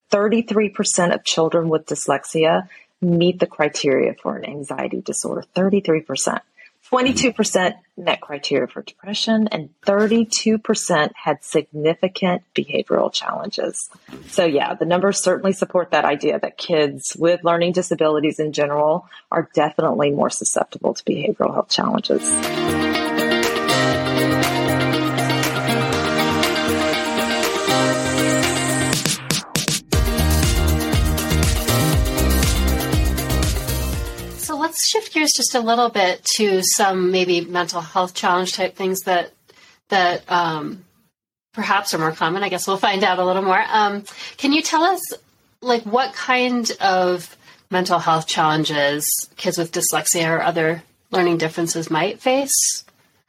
33% of children with dyslexia meet the criteria for an anxiety disorder. 33%. 22% met criteria for depression, and 32% had significant behavioral challenges. So yeah, the numbers certainly support that idea that kids with learning disabilities in general are definitely more susceptible to behavioral health challenges. Let's shift gears just a little bit to some maybe mental health challenge type things that perhaps are more common. I guess we'll find out a little more. Can you tell us, like, what kind of mental health challenges kids with dyslexia or other learning differences might face?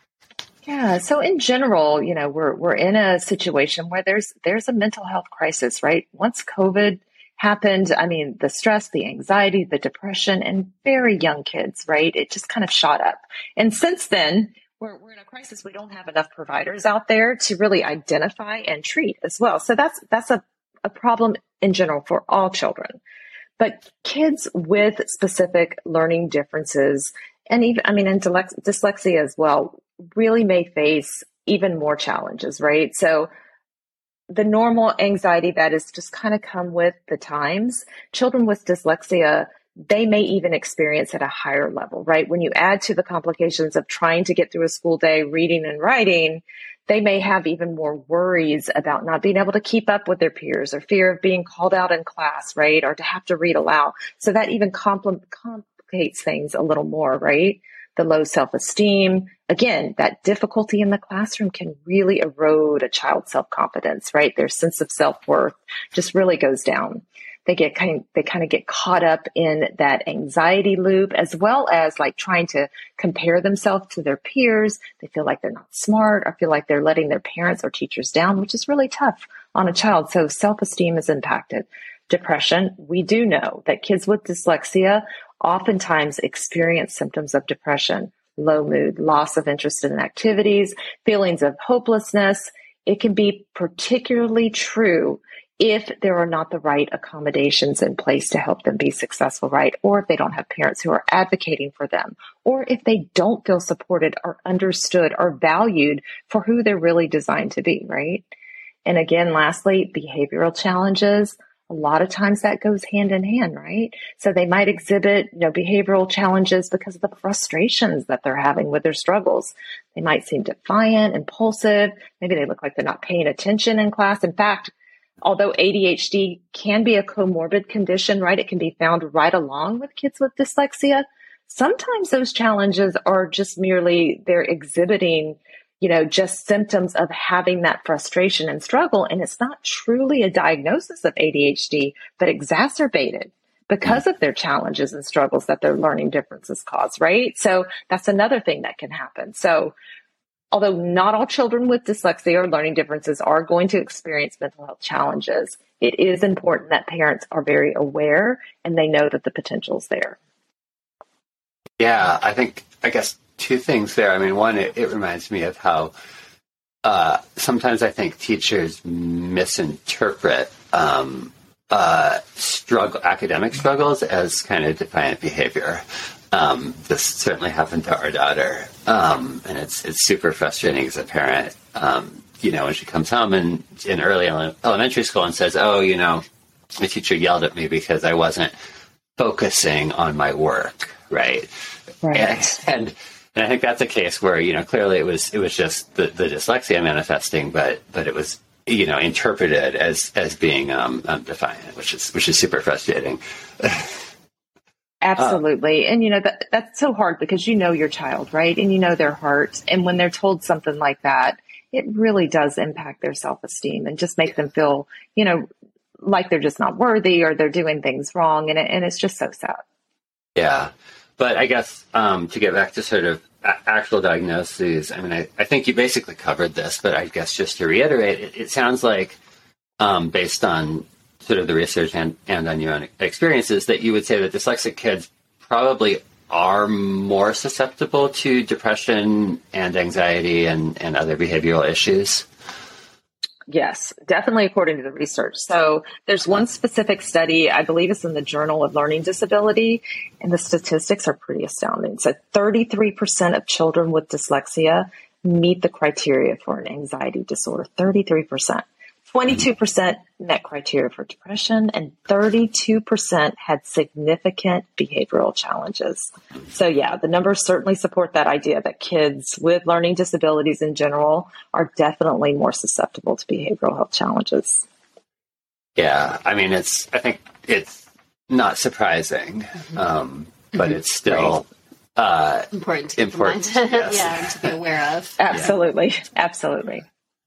Yeah. So in general, we're in a situation where there's a mental health crisis, right? Once COVID happened, I mean, the stress, the anxiety, the depression, and very young kids, right? It just kind of shot up. And since then, we're in a crisis. We don't have enough providers out there to really identify and treat as well. So that's a problem in general for all children. But kids with specific learning differences, and even, and dyslexia as well, really may face even more challenges, right? So the normal anxiety that is just kind of come with the times, children with dyslexia, they may even experience at a higher level, right? When you add to the complications of trying to get through a school day, reading and writing, they may have even more worries about not being able to keep up with their peers or fear of being called out in class, right? Or to have to read aloud. So that even complicates things a little more, right? The low self-esteem. Again, that difficulty in the classroom can really erode a child's self-confidence, right? Their sense of self-worth just really goes down. They kind of get caught up in that anxiety loop, as well as like trying to compare themselves to their peers. They feel like they're not smart or feel like they're letting their parents or teachers down, which is really tough on a child. So self-esteem is impacted. Depression. We do know that kids with dyslexia oftentimes experience symptoms of depression, low mood, loss of interest in activities, feelings of hopelessness. It can be particularly true if there are not the right accommodations in place to help them be successful, right? Or if they don't have parents who are advocating for them, or if they don't feel supported or understood or valued for who they're really designed to be, right? And again, lastly, behavioral challenges. A lot of times that goes hand in hand, right? So they might exhibit, behavioral challenges because of the frustrations that they're having with their struggles. They might seem defiant, impulsive. Maybe they look like they're not paying attention in class. In fact, although ADHD can be a comorbid condition, right? It can be found right along with kids with dyslexia. Sometimes those challenges are just merely they're exhibiting just symptoms of having that frustration and struggle. And it's not truly a diagnosis of ADHD, but exacerbated because of their challenges and struggles that their learning differences cause, right? So that's another thing that can happen. So although not all children with dyslexia or learning differences are going to experience mental health challenges, it is important that parents are very aware and they know that the potential is there. Yeah, I guess two things there. I mean, one, it reminds me of how sometimes I think teachers misinterpret academic struggles as kind of defiant behavior. This certainly happened to our daughter, and it's super frustrating as a parent. When she comes home in early elementary school and says, "Oh, the teacher yelled at me because I wasn't focusing on my work," right? Right. And I think that's a case where, clearly it was just the dyslexia manifesting, but it was, interpreted as being defiant, which is super frustrating. Absolutely. And, that's so hard because your child, right? And their heart. And when they're told something like that, it really does impact their self-esteem and just make them feel, like they're just not worthy or they're doing things wrong. And it's just so sad. Yeah. But I guess to get back to sort of actual diagnoses, I mean, I think you basically covered this, but I guess just to reiterate, it sounds like based on sort of the research and on your own experiences that you would say that dyslexic kids probably are more susceptible to depression and anxiety and other behavioral issues. Yes, definitely according to the research. So there's one specific study, I believe it's in the Journal of Learning Disability, and the statistics are pretty astounding. So 33% of children with dyslexia meet the criteria for an anxiety disorder, 33%. 22% met criteria for depression, and 32% had significant behavioral challenges. So yeah, the numbers certainly support that idea that kids with learning disabilities in general are definitely more susceptible to behavioral health challenges. Yeah, I mean, I think it's not surprising, but it's still important to important. Yes. Yeah, to be aware of. Absolutely. Yeah. Absolutely.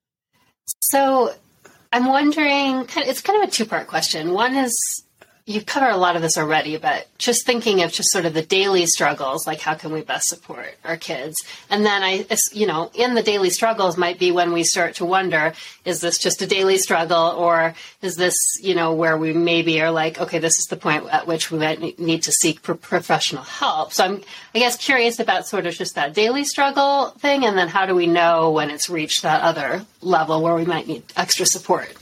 So I'm wondering, it's kind of a two-part question. One is, you've covered a lot of this already, but just thinking of just sort of the daily struggles, like how can we best support our kids? And then in the daily struggles might be when we start to wonder, is this just a daily struggle, or is this, where we maybe are like, okay, this is the point at which we might need to seek professional help. So I'm, I guess, curious about sort of just that daily struggle thing, and then how do we know when it's reached that other level where we might need extra support?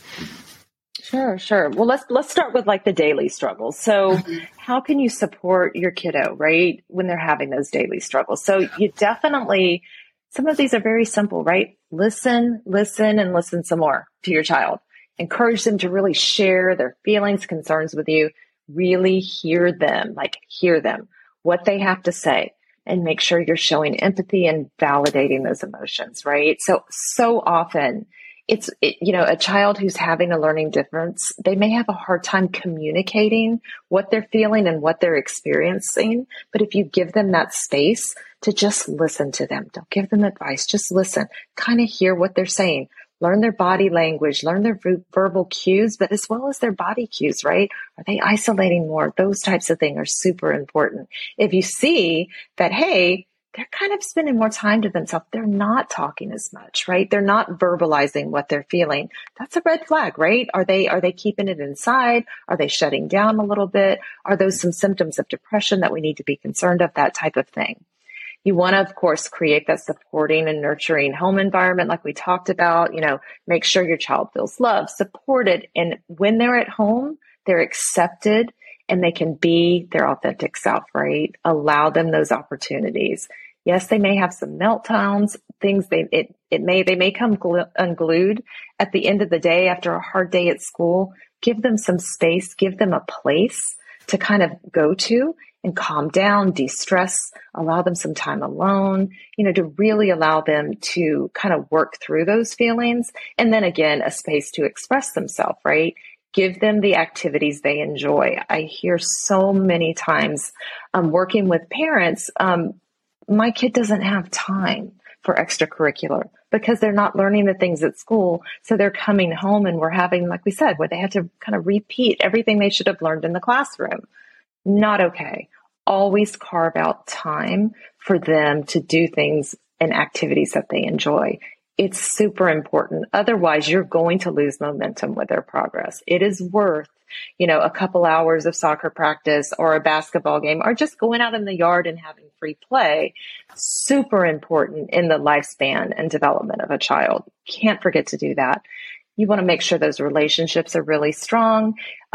Sure. Well, let's start with like the daily struggles. So how can you support your kiddo, right, when they're having those daily struggles? So you definitely, some of these are very simple, right? Listen, and listen some more to your child. Encourage them to really share their feelings, concerns with you. Really hear them, what they have to say, and make sure you're showing empathy and validating those emotions, right? So often, a child who's having a learning difference, they may have a hard time communicating what they're feeling and what they're experiencing. But if you give them that space to just listen to them, don't give them advice, just listen, kind of hear what they're saying, learn their body language, learn their verbal cues, but as well as their body cues, right? Are they isolating more? Those types of things are super important. If you see that, hey, they're kind of spending more time to themselves. They're not talking as much, right? They're not verbalizing what they're feeling. That's a red flag, right? Are they keeping it inside? Are they shutting down a little bit? Are those some symptoms of depression that we need to be concerned of? That type of thing. You want to, of course, create that supporting and nurturing home environment like we talked about. Make sure your child feels loved, supported, and when they're at home, they're accepted and they can be their authentic self, right? Allow them those opportunities. Yes, they may have some meltdowns, things they may come unglued at the end of the day after a hard day at school. Give them some space, give them a place to kind of go to and calm down, de-stress, allow them some time alone, to really allow them to kind of work through those feelings. And then again, a space to express themselves, right? Give them the activities they enjoy. I hear so many times working with parents, my kid doesn't have time for extracurricular because they're not learning the things at school. So they're coming home and we're having, like we said, where they had to kind of repeat everything they should have learned in the classroom. Not okay. Always carve out time for them to do things and activities that they enjoy. It's super important. Otherwise, you're going to lose momentum with their progress. It is worth, a couple hours of soccer practice or a basketball game or just going out in the yard and having free play. Super important in the lifespan and development of a child. Can't forget to do that. You want to make sure those relationships are really strong.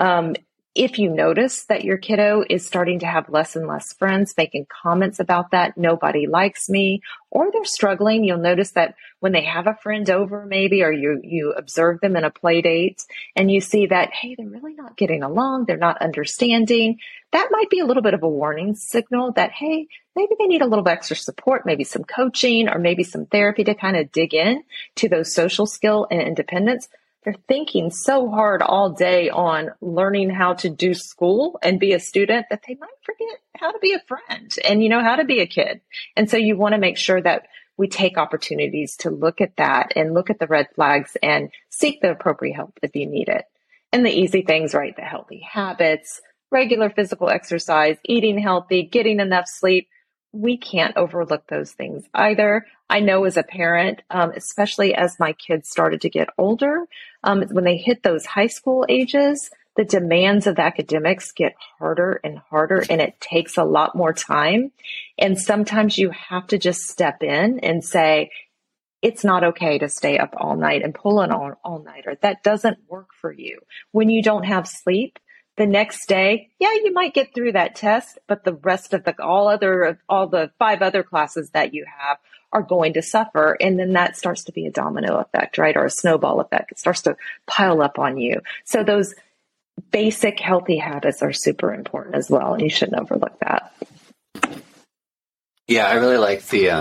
If you notice that your kiddo is starting to have less and less friends, making comments about that, nobody likes me, or they're struggling, you'll notice that when they have a friend over maybe, or you observe them in a play date and you see that, hey, they're really not getting along, they're not understanding, that might be a little bit of a warning signal that, hey, maybe they need a little extra support, maybe some coaching or maybe some therapy to kind of dig in to those social skill and independence. They're thinking so hard all day on learning how to do school and be a student that they might forget how to be a friend and, how to be a kid. And so you want to make sure that we take opportunities to look at that and look at the red flags and seek the appropriate help if you need it. And the easy things, right? The healthy habits, regular physical exercise, eating healthy, getting enough sleep. We can't overlook those things either. I know as a parent, especially as my kids started to get older, when they hit those high school ages, the demands of academics get harder and harder, and it takes a lot more time. And sometimes you have to just step in and say, it's not okay to stay up all night and pull an all-nighter. That doesn't work for you. When you don't have sleep, the next day, yeah, you might get through that test, but the rest of all the 5 other classes that you have are going to suffer. And then that starts to be a domino effect, right? Or a snowball effect. It starts to pile up on you. So those basic healthy habits are super important as well. And you shouldn't overlook that. Yeah, I really like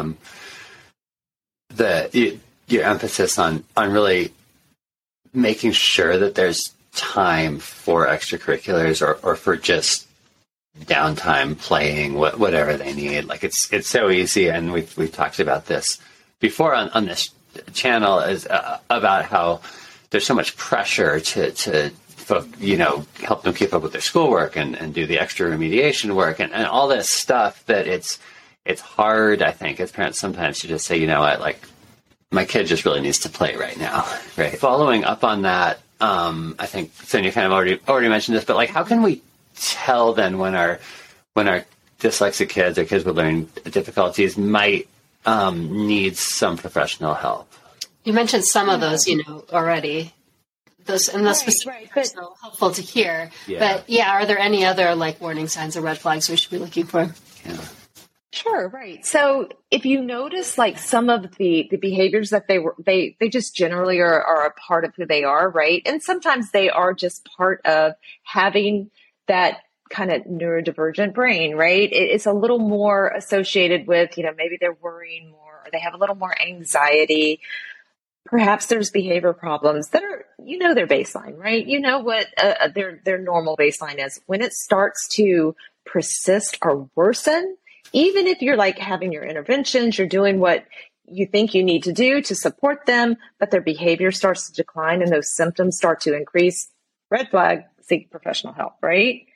your emphasis on really making sure that there's time for extracurriculars or for just downtime playing, whatever they need. Like it's so easy, and we've talked about this before on this channel, is about how there's so much pressure to help them keep up with their schoolwork and do the extra remediation work and all this stuff, that it's hard, I think, as parents sometimes to just say, you know what, like my kid just really needs to play right now. Right. Following up on that, I think Sonia kind of already mentioned this, but like, how can we tell then when our dyslexic kids or kids with learning difficulties might need some professional help? You mentioned some of those, already. Those specific are so helpful to hear. Yeah. But are there any other like warning signs or red flags we should be looking for? Yeah. Sure, right. So if you notice like some of the behaviors that they just generally are a part of who they are, right? And sometimes they are just part of having that kind of neurodivergent brain, right? It's a little more associated with, maybe they're worrying more or they have a little more anxiety. Perhaps there's behavior problems that are, their baseline, right? You know what their normal baseline is. When it starts to persist or worsen, even if you're like having your interventions, you're doing what you think you need to do to support them, but their behavior starts to decline and those symptoms start to increase, red flag, seek professional help, right?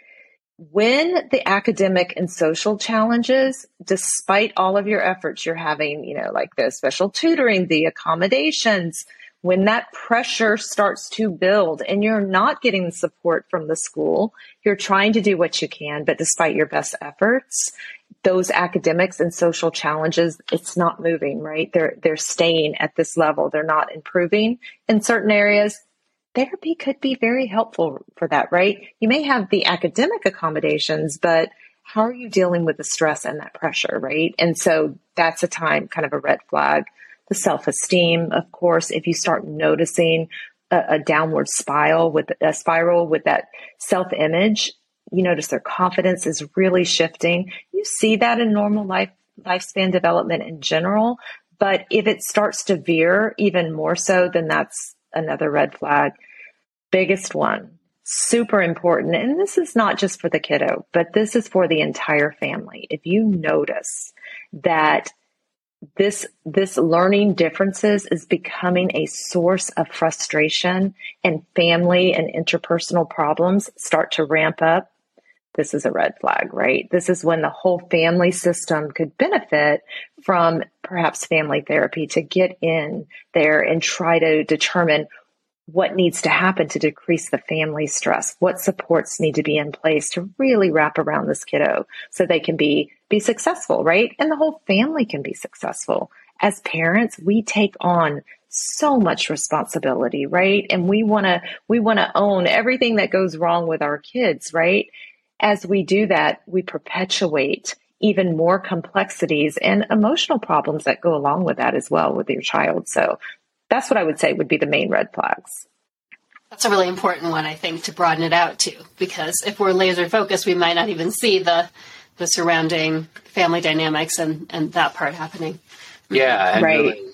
When the academic and social challenges, despite all of your efforts you're having, like the special tutoring, the accommodations, when that pressure starts to build and you're not getting the support from the school, you're trying to do what you can, but despite your best efforts, those academics and social challenges, it's not moving, right? They're staying at this level. They're not improving in certain areas. Therapy could be very helpful for that, right? You may have the academic accommodations, but how are you dealing with the stress and that pressure, right? And so that's a time, kind of a red flag. The self-esteem, of course, if you start noticing a downward spiral with that self-image, you notice their confidence is really shifting. You see that in normal lifespan development in general, but if it starts to veer even more so, then that's another red flag. Biggest one, super important. And this is not just for the kiddo, but this is for the entire family. If you notice that this learning differences is becoming a source of frustration and family and interpersonal problems start to ramp up, this is a red flag, right? This is when the whole family system could benefit from perhaps family therapy to get in there and try to determine what needs to happen to decrease the family stress, what supports need to be in place to really wrap around this kiddo so they can be successful, right? And the whole family can be successful. As parents, we take on so much responsibility, right? And we want to own everything that goes wrong with our kids, right? As we do that, we perpetuate even more complexities and emotional problems that go along with that as well with your child. So that's what I would say would be the main red flags. That's a really important one, I think, to broaden it out too, because if we're laser focused, we might not even see the surrounding family dynamics and that part happening. Yeah. And right. Really,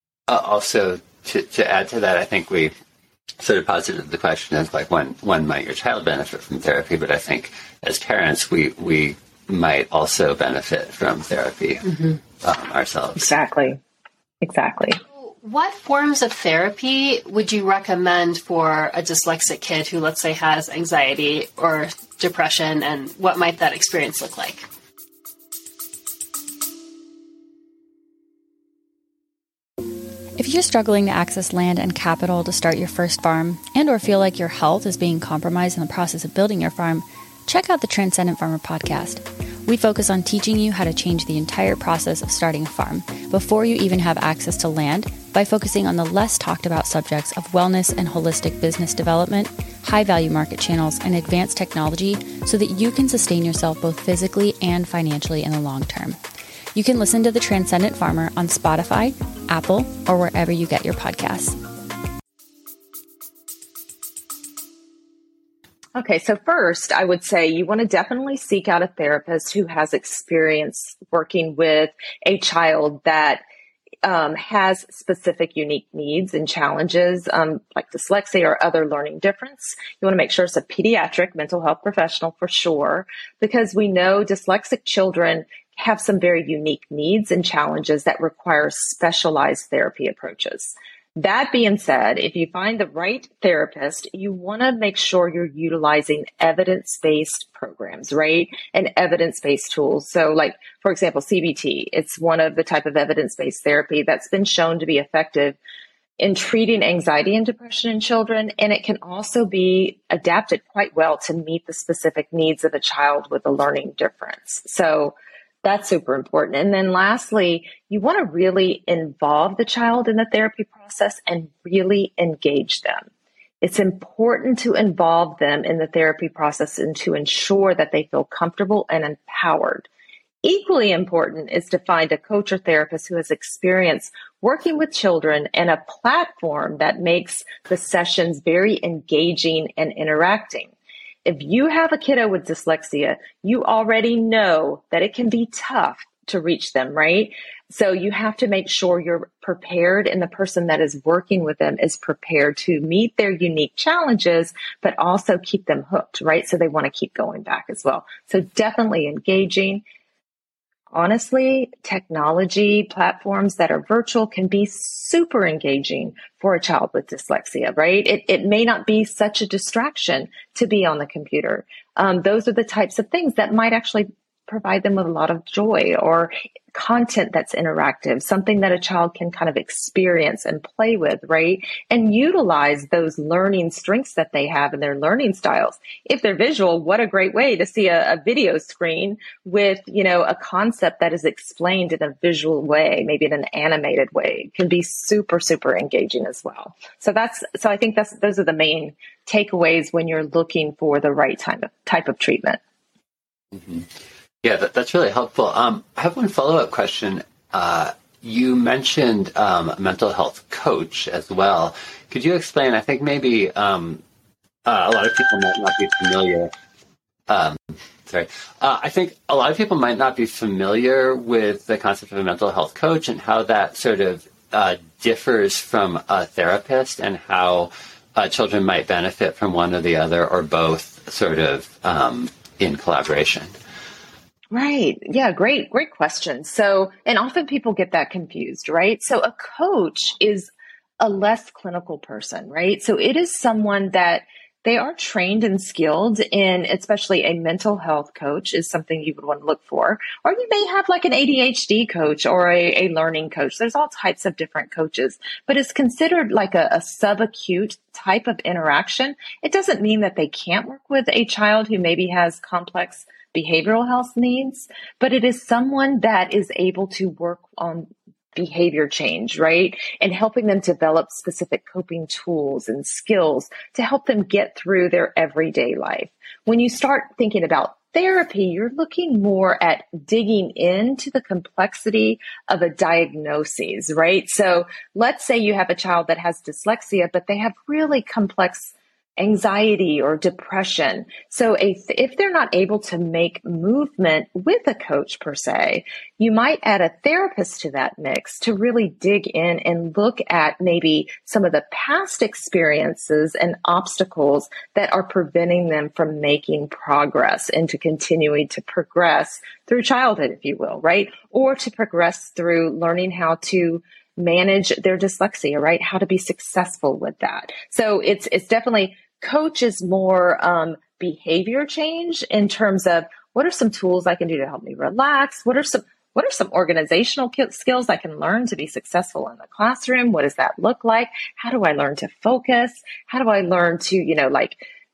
also to add to that, I think we sort of posited the question of like when might your child benefit from therapy? But I think as parents, we might also benefit from therapy ourselves. Exactly. What forms of therapy would you recommend for a dyslexic kid who, let's say, has anxiety or depression, and what might that experience look like? If you're struggling to access land and capital to start your first farm, and or feel like your health is being compromised in the process of building your farm, check out the Transcendent Farmer podcast. We focus on teaching you how to change the entire process of starting a farm before you even have access to land, by focusing on the less talked about subjects of wellness and holistic business development, high value market channels, and advanced technology so that you can sustain yourself both physically and financially in the long term. You can listen to The Transcendent Farmer on Spotify, Apple, or wherever you get your podcasts. Okay, so first, I would say you want to definitely seek out a therapist who has experience working with a child that has specific unique needs and challenges, like dyslexia or other learning difference. You want to make sure it's a pediatric mental health professional for sure, because we know dyslexic children have some very unique needs and challenges that require specialized therapy approaches. That being said, if you find the right therapist, you want to make sure you're utilizing evidence-based programs, right? And evidence-based tools. So like, for example, CBT, it's one of the type of evidence-based therapy that's been shown to be effective in treating anxiety and depression in children. And it can also be adapted quite well to meet the specific needs of a child with a learning difference. So that's super important. And then lastly, you want to really involve the child in the therapy process and really engage them. It's important to involve them in the therapy process and to ensure that they feel comfortable and empowered. Equally important is to find a coach or therapist who has experience working with children and a platform that makes the sessions very engaging and interacting. If you have a kiddo with dyslexia, you already know that it can be tough to reach them, right? So you have to make sure you're prepared and the person that is working with them is prepared to meet their unique challenges, but also keep them hooked, right? So they want to keep going back as well. So definitely engaging. Honestly, technology platforms that are virtual can be super engaging for a child with dyslexia, right? It may not be such a distraction to be on the computer. Those are the types of things that might actually provide them with a lot of joy, or content that's interactive, something that a child can kind of experience and play with, right? And utilize those learning strengths that they have in their learning styles. If they're visual, what a great way to see a video screen with, a concept that is explained in a visual way, maybe in an animated way. It can be super, super engaging as well. So I think those are the main takeaways when you're looking for the right type of treatment. Mm-hmm. Yeah, that's really helpful. I have one follow-up question. You mentioned a mental health coach as well. Could you explain? I think maybe a lot of people might not be familiar. I think a lot of people might not be familiar with the concept of a mental health coach and how that sort of differs from a therapist, and how children might benefit from one or the other or both sort of in collaboration. Right. Yeah. Great question. So, and often people get that confused, right? So a coach is a less clinical person, right? So it is someone that they are trained and skilled in, especially a mental health coach is something you would want to look for. Or you may have like an ADHD coach or a learning coach. There's all types of different coaches, but it's considered like a subacute type of interaction. It doesn't mean that they can't work with a child who maybe has complex behavioral health needs, but it is someone that is able to work on behavior change, right? And helping them develop specific coping tools and skills to help them get through their everyday life. When you start thinking about therapy, you're looking more at digging into the complexity of a diagnosis, right? So let's say you have a child that has dyslexia, but they have really complex anxiety or depression. So if they're not able to make movement with a coach per se, you might add a therapist to that mix to really dig in and look at maybe some of the past experiences and obstacles that are preventing them from making progress and to continuing to progress through childhood, if you will, right? Or to progress through learning how to manage their dyslexia, right? How to be successful with that. So it's definitely, coach is more behavior change in terms of what are some tools I can do to help me relax? What are some organizational skills I can learn to be successful in the classroom? What does that look like? How do I learn to focus? How do I learn to,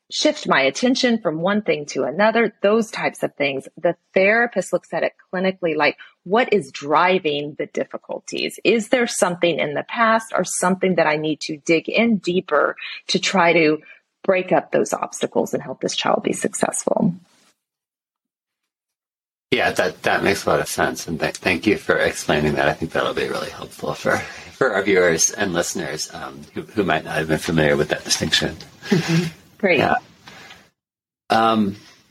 shift my attention from one thing to another, those types of things. The therapist looks at it clinically, like what is driving the difficulties? Is there something in the past or something that I need to dig in deeper to try to break up those obstacles and help this child be successful? Yeah, that makes a lot of sense. And thank you for explaining that. I think that'll be really helpful for our viewers and listeners who might not have been familiar with that distinction. Mm-hmm. Great. Yeah. Well,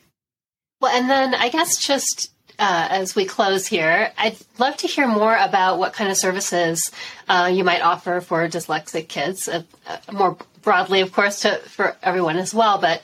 and then I guess just as we close here, I'd love to hear more about what kind of services you might offer for dyslexic kids, more broadly, of course, for everyone as well, but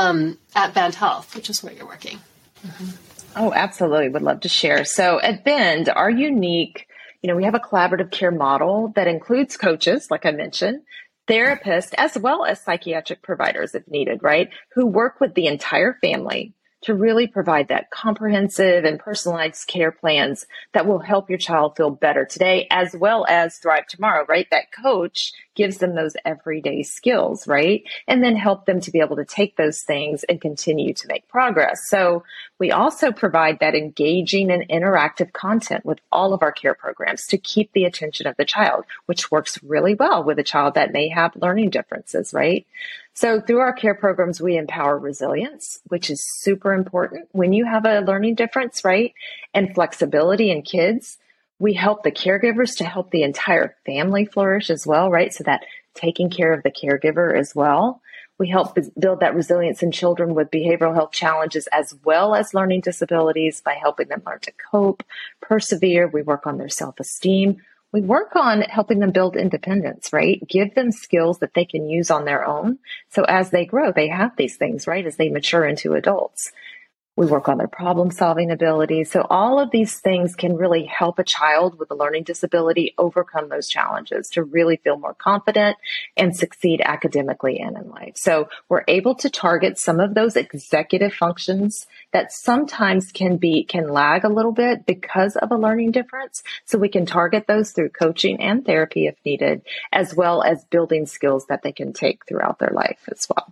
at Bend Health, which is where you're working. Mm-hmm. Oh, absolutely. Would love to share. So at Bend, our unique, we have a collaborative care model that includes coaches, like I mentioned, therapists, as well as psychiatric providers if needed, right? Who work with the entire family to really provide that comprehensive and personalized care plans that will help your child feel better today as well as thrive tomorrow, right? That coach gives them those everyday skills, right? And then help them to be able to take those things and continue to make progress. So we also provide that engaging and interactive content with all of our care programs to keep the attention of the child, which works really well with a child that may have learning differences, right? So through our care programs, we empower resilience, which is super important when you have a learning difference, right? And flexibility in kids. We help the caregivers to help the entire family flourish as well, right? So that taking care of the caregiver as well. We help build that resilience in children with behavioral health challenges as well as learning disabilities by helping them learn to cope, persevere. We work on their self-esteem. We work on helping them build independence, right? Give them skills that they can use on their own. So as they grow, they have these things, right? As they mature into adults. We work on their problem-solving abilities. So all of these things can really help a child with a learning disability overcome those challenges to really feel more confident and succeed academically and in life. So we're able to target some of those executive functions that sometimes can lag a little bit because of a learning difference. So we can target those through coaching and therapy if needed, as well as building skills that they can take throughout their life as well.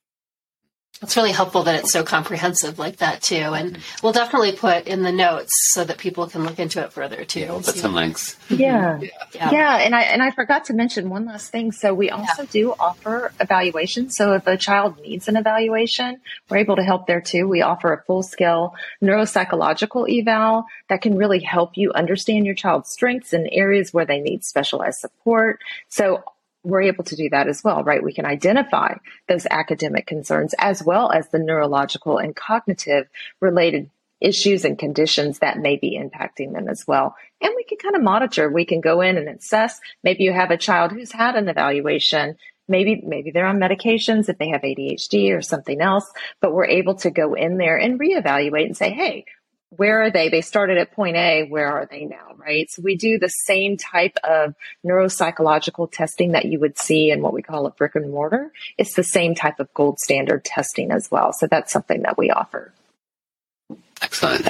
It's really helpful that it's so comprehensive like that too. And we'll definitely put in the notes so that people can look into it further too. Yeah, we'll put some links. Yeah. And I forgot to mention one last thing. So we also do offer evaluation. So if a child needs an evaluation, we're able to help there too. We offer a full scale neuropsychological eval that can really help you understand your child's strengths and areas where they need specialized support. So we're able to do that as well, right? We can identify those academic concerns as well as the neurological and cognitive related issues and conditions that may be impacting them as well. And we can kind of monitor. We can go in and assess. Maybe you have a child who's had an evaluation. Maybe they're on medications if they have ADHD or something else, but we're able to go in there and reevaluate and say, hey, where are they? They started at point A. Where are they now? Right. So we do the same type of neuropsychological testing that you would see in what we call a brick and mortar. It's the same type of gold standard testing as well. So that's something that we offer. Excellent.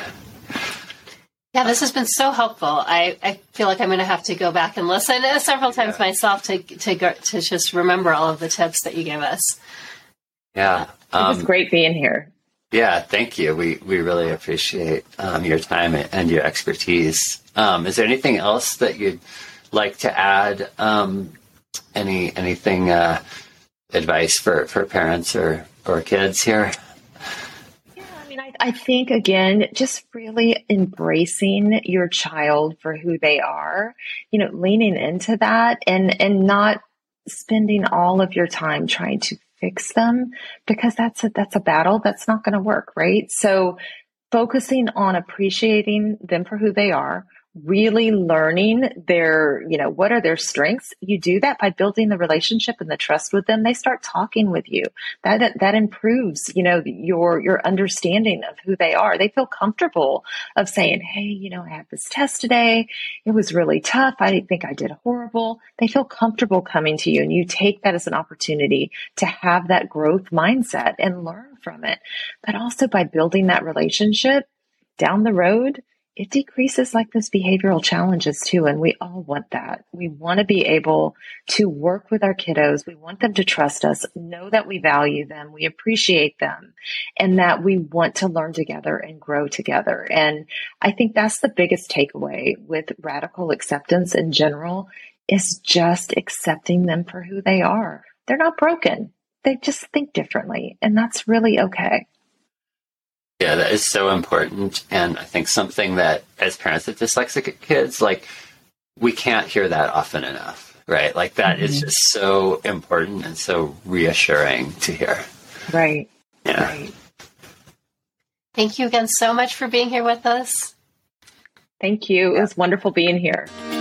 Yeah, this has been so helpful. I feel like I'm going to have to go back and listen several times myself to just remember all of the tips that you gave us. Yeah. It was great being here. Yeah, thank you. We really appreciate your time and your expertise. Is there anything else that you'd like to add? Anything advice for parents or kids here? Yeah, I think again, just really embracing your child for who they are. Leaning into that and not spending all of your time trying to fix them, because that's a battle that's not going to work, right? So focusing on appreciating them for who they are, really learning their, what are their strengths? You do that by building the relationship and the trust with them. They start talking with you. That improves, your understanding of who they are. They feel comfortable of saying, hey, I had this test today. It was really tough. I think I did horrible. They feel comfortable coming to you, and you take that as an opportunity to have that growth mindset and learn from it. But also by building that relationship down the road, it decreases like those behavioral challenges too. And we all want that. We want to be able to work with our kiddos. We want them to trust us, know that we value them, we appreciate them, and that we want to learn together and grow together. And I think that's the biggest takeaway with radical acceptance in general, is just accepting them for who they are. They're not broken. They just think differently. And that's really okay. Yeah, that is so important. And I think something that as parents of dyslexic kids, like, we can't hear that often enough, right? Like, that is just so important and so reassuring to hear. Right. Yeah. Right. Thank you again so much for being here with us. Thank you. It was wonderful being here.